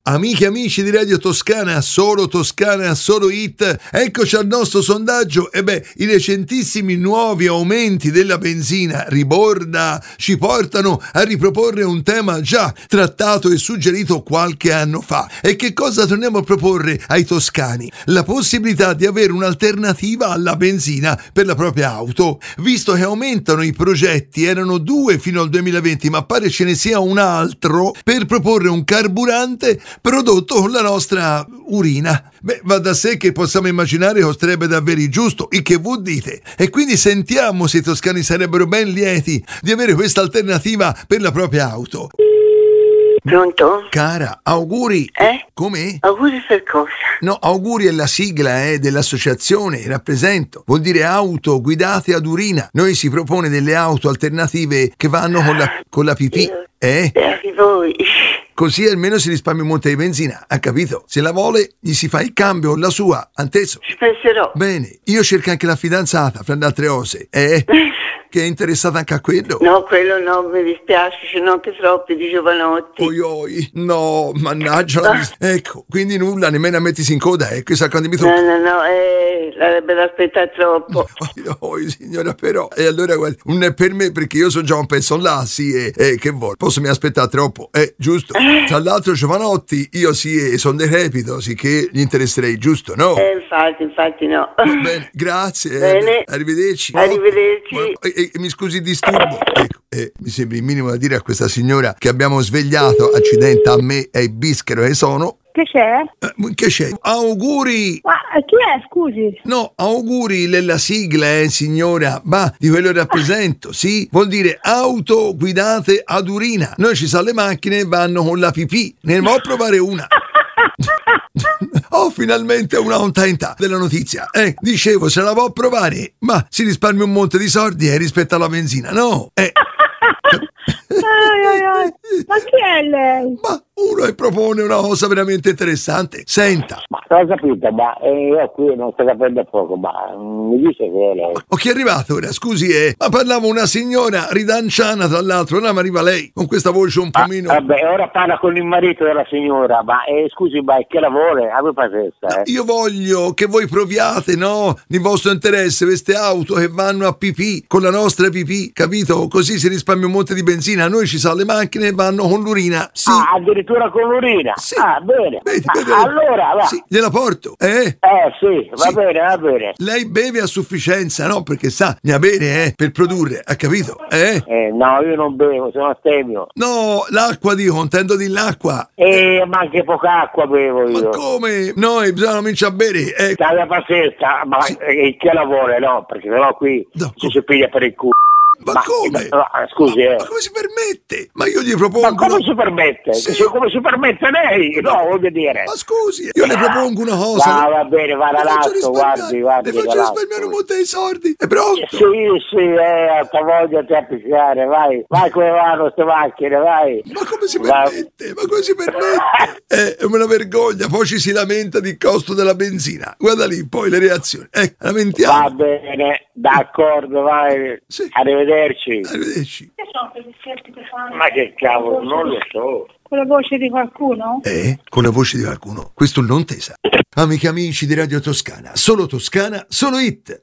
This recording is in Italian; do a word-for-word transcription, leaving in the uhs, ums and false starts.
Amiche e amici di Radio Toscana, solo Toscana, solo hit, eccoci al nostro sondaggio. E beh, i recentissimi nuovi aumenti della benzina riborda ci portano a riproporre un tema già trattato e suggerito qualche anno fa. E che cosa torniamo a proporre ai toscani? La possibilità di avere un'alternativa alla benzina per la propria auto, visto che aumentano i progetti, erano due fino al duemilaventi, ma pare ce ne sia un altro per proporre un carburante prodotto con la nostra urina. Beh, va da sé che possiamo immaginare costerebbe davvero il giusto, il che voi dite. E quindi sentiamo se i toscani sarebbero ben lieti di avere questa alternativa per la propria auto. Pronto? Cara, auguri. Eh? Come? Auguri per cosa? No, auguri è la sigla eh, dell'associazione, rappresento. Vuol dire auto guidate ad urina. Noi si propone delle auto alternative che vanno con la, con la pipì. Io- Eh? Beati voi. Così almeno si risparmia un monte di benzina, ha capito? Se la vuole, gli si fa il cambio, la sua, anteso. Ci penserò. Bene, io cerco anche la fidanzata, fra le altre cose. Eh? Che è interessata anche a quello? No, quello no, mi dispiace, ce n'ho anche troppi di giovanotti. Oi oi, no, mannaggia la mis- Ecco, quindi nulla, nemmeno a mettersi in coda, ecco, sa quando mi No, tocca. no, no, eh, l'avrebbe da aspettare troppo. Oi, oi, signora, però. E allora, guarda, non è per me, perché io sono già un pezzo là, sì, e, e che vuoi? Posso mi aspettare troppo, eh, giusto? Tra l'altro, giovanotti, io sì, e sono decrepito, sì che gli interesserei, giusto, no? Eh, infatti, infatti no. Va bene, grazie. eh, Bene. Arrivederci. Arrivederci. Buon- eh, eh, mi scusi il disturbo. Ecco, eh, mi sembra il minimo da dire a questa signora che abbiamo svegliato, accidente a me e ai bischero che sono. Che c'è? Eh, che c'è? Auguri! Ma chi è, scusi? No, auguri nella sigla, eh, signora. Ma di quello rappresento, sì? Vuol dire auto guidate ad urina. Noi ci sono le macchine e vanno con la pipì. Ne devo provare una. Oh, finalmente una ontaità della notizia. Eh, dicevo, se la può provare, ma si risparmia un monte di soldi eh, rispetto alla benzina, no? Eh. Ai, ai, ai. Ma chi è lei? Ma uno che propone una cosa veramente interessante. Senta, Ma non ho capito, ma eh, io qui non sto capendo poco, ma mm, mi dice che è lei. o chi è arrivato ora? Scusi, eh, ma parlava una signora ridanciana, tra l'altro, ora mi arriva lei con questa voce un Ah, pomino. vabbè, ora parla con il marito della signora, ma eh, scusi, ma che lavora? Avete pazienza, eh? Io voglio che voi proviate, no? Di vostro interesse, queste auto che vanno a pipì con la nostra pipì, capito? Così si risparmia un monte di benzina. A noi ci sono le macchine e vanno con l'urina. Sì. Ah, addirittura con l'urina? Sì. Ah, bene. Vedi, Ah, vedi? allora, va. Sì, gliela porto, eh? Eh, sì, va Sì. bene, va bene. Lei beve a sufficienza, no? Perché sa, ne ha bene, eh? Per produrre, ha capito? Eh? Eh, no, io non bevo, sono astemio. No, l'acqua, dico, intendo di l'acqua. E ma anche poca acqua bevo Ma io. come? Noi bisogna cominciare a bere, eh? Stai pazienza, ma Sì. eh, che lavora, no? Perché sennò qui No, ci si piglia per il culo. Ma, Ma- come? ma- scusi, ma, eh. ma come si permette? Ma io gli Ma propongo... come una- si permette? Sì. Se- Come si permette lei? No, voglio dire. Ma scusi, io le propongo una cosa. Va, va bene, va Le faccio all'alto, risparmiare- guardi, guardi. Le faccio all'alto. risparmiare un monte di soldi. È pronto? Sì, sì, eh, alta voglia te a picchiare, vai. Vai come vanno queste macchine, vai. Ma come si Va- permette? Ma come si permette? Eh, È una vergogna. Poi ci si lamenta del costo della benzina. Guarda lì, poi le reazioni. Eh, lamentiamo. Va bene, d'accordo, vai. Sì. Arrivederci. Arrivederci. Che sono quegli scherzi che fanno? Ma che cavolo, non lo so. Con la voce di qualcuno? Eh? Con la voce di qualcuno. Questo non tesa. Amiche e amici di Radio Toscana. Solo Toscana, solo hit.